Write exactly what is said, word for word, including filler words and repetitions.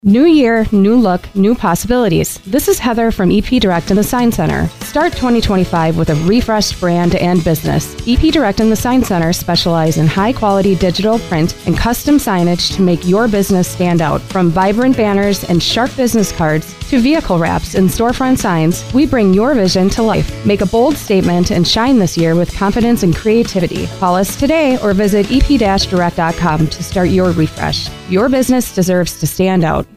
New year, new look, new possibilities. This is Heather from E P Direct and the Sign Center. Start twenty twenty-five with a refreshed brand and business. E P Direct and the Sign Center specialize in high-quality digital print and custom signage to make your business stand out. From vibrant banners and sharp business cards to vehicle wraps and storefront signs, we bring your vision to life. Make a bold statement and shine this year with confidence and creativity. Call us today or visit e p direct dot com to start your refresh. Your business deserves to stand out.